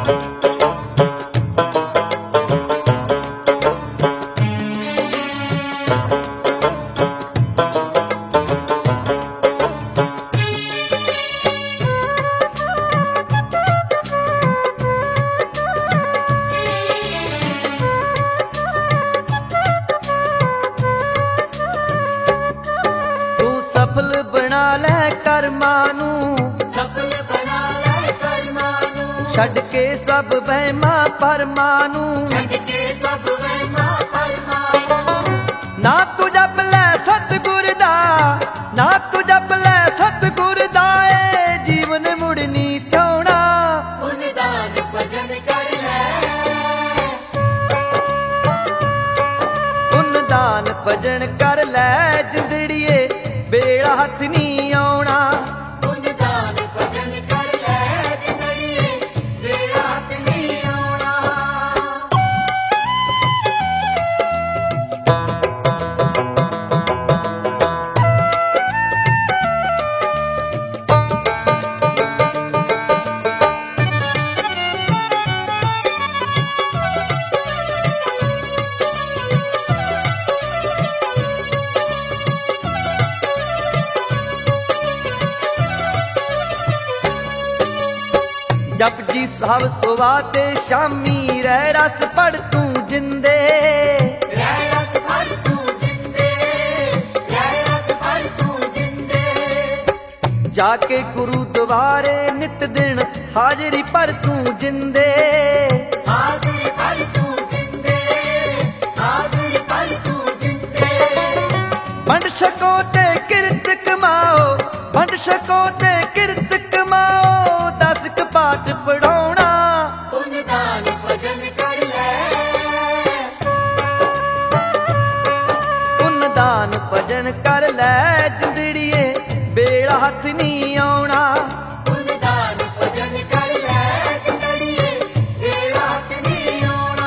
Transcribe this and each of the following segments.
सफल बना लै कर्मां नूं, सफल बना लै कर्मां नूं, छड्ड के सब वहमां भरमां नूं, छड्ड के सब वहमां भरमां नूं। ना तू जप लै सतगुर दा, ना तू जप लै सतगुर दा, ए जीवन मुड़ नी थोना। पुन दान भजन कर लै, पुन दान भजन कर लै जिंदड़िए, बेड़ा हथ नी आउणा। पुन दान भजन कर लै जिंदड़िए, बेड़ा हथ नी आउणा। जपजी साहब सुबह ते शामी, रह रस पढ़ तू जिंदे, रह रस पढ़ तू जिंदे, रह रस पढ़ तू जिंदे। जाके गुरुद्वारे नित दिन हाजरी पर तू जिंदे, हाजिर पर तू जिंदे, हाजिर पर तू जिंदे। वंड छको ते किरत कमाओ, वंड छको ते किरत कमाओ, 10 क पाठ पढ़ाउणा। पुन दान भजन कर लै, पुन दान भजन कर लै जिंदड़िए, बेड़ा हथ नी आउणा। पुन दान भजन कर लै जिंदड़िए, बेड़ा हथ नी आउणा।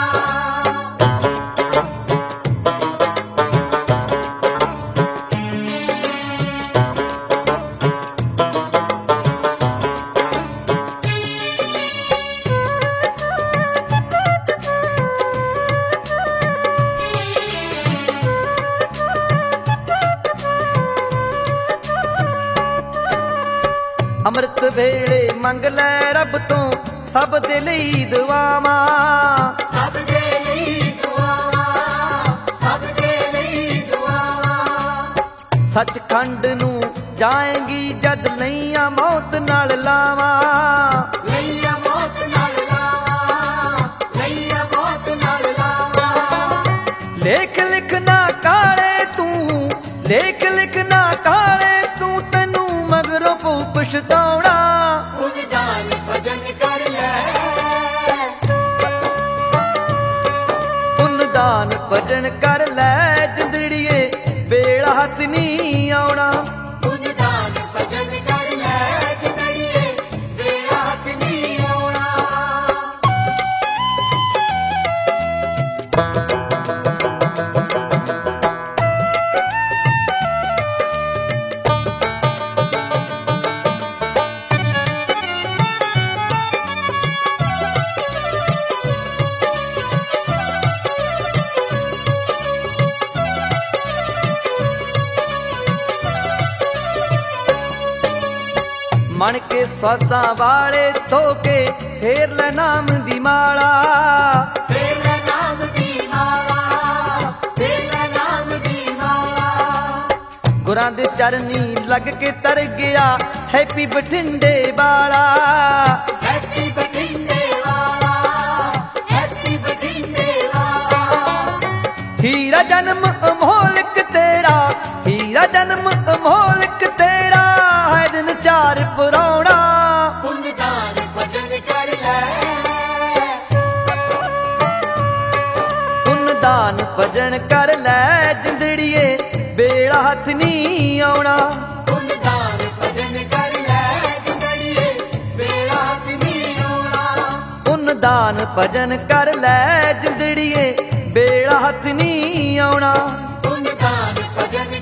ਅੰਮ੍ਰਿਤ ਵੇਲੇ ਮੰਗ ਲੈ ਰੱਬ ਤੋਂ ਸਭ ਦੇ ਲਈ ਦੁਆਵਾਂ, ਸਭ ਦੇ ਲਈ ਦੁਆਵਾਂ, ਸਭ ਦੇ ਲਈ ਦੁਆਵਾਂ। ਸੱਚਖੰਡ ਨੂੰ ਜਾਏਂਗੀ ਜਦ ਲਈਆਂ ਮੌਤ ਨਾਲ ਲਾਵਾਂ, ਲਈਆ ਮੌਤ ਨਾਲ ਲਾਵਾਂ, ਲਈਆ ਮੌਤ ਨਾਲ ਲਾਵਾਂ। ਲੇਖ ਲਿਖਣਾ ਕਾਲੇ ਤੂੰ, ਲੇਖ ਲਿਖਣਾ ਕਾਲੇ ਤੂੰ, ਤੈਨੂੰ ਮਗਰੋਂ ਪਊ ਪਛਤਾਉਣਾ। ਪੁਨ ਦਾਨ ਭਜਨ ਕਰ ਲੈ, ਪੁੰਨ ਦਾਨ ਭਜਨ ਕਰ ਲੈ ਜਿੰਦੜੀਏ, ਵੇਲਾ ਹੱਥ ਨੀ ਆਉਣਾ। ਪੁਨ ਦਾਨ ਭਜਨ ਕਰ ਲੈ ਜਿੰਦੜੀਏ, ਵੇਲਾ ਹੱਥ ਨੀ ਆਉਣਾ। ਮਣ ਕੇ ਸਵਾਸਾਂ ਵਾਲੇ ਧੋ ਕੇ ਫੇਰ ਲੈ ਨਾਮ ਦੀ ਮਾਲਾ, ਫੇਰ ਲੈ ਨਾਮ ਦੀ ਮਾਲਾ, ਫੇਰ ਲੈ ਨਾਮ ਦੀ ਮਾਲਾ। ਗੁਰਾਂ ਦੇ ਚਰਨੀ ਲੱਗ ਕੇ ਤਰ ਗਿਆ ਹੈਪੀ ਬਠਿੰਡੇ ਵਾਲਾ, ਹੈਪੀ ਬਠਿੰਡੇ ਵਾਲਾ, ਹੈਪੀ ਬਠਿੰਡੇ ਵਾਲਾ। ਹੀਰਾ ਜਨਮ ਅਮੋਲਕ ਤੇਰਾ, ਹੀਰਾ ਜਨਮ ਅਮੋਲਕ ਤੇਰਾ, ਹੈ ਦਿਨ ਚਾਰ ਪੁਰਾਉਣਾ। ਪੁੰਨ ਦਾਨ ਭਜਨ ਕਰ ਲੈ, ਪੁੰਨ ਦਾਨ ਭਜਨ ਕਰ ਲੈ ਜਿੰਦੜੀਏ, ਵੇਲਾ ਹੱਥ ਨੀ ਆਉਣਾ। ਪੁੰਨ ਦਾਨ ਭਜਨ ਕਰ ਲੈ ਜਿੰਦੜੀਏ, ਵੇਲਾ ਹੱਥ ਨੀ ਆਉਣਾ। ਪੁੰਨ ਦਾਨ ਭਜਨ ਕਰ ਲੈ ਜਿੰਦੜੀਏ, ਵੇਲਾ ਹੱਥ ਨੀ ਆਉਣਾ। ਪੁੰਨ ਦਾਨ ਭਜਨ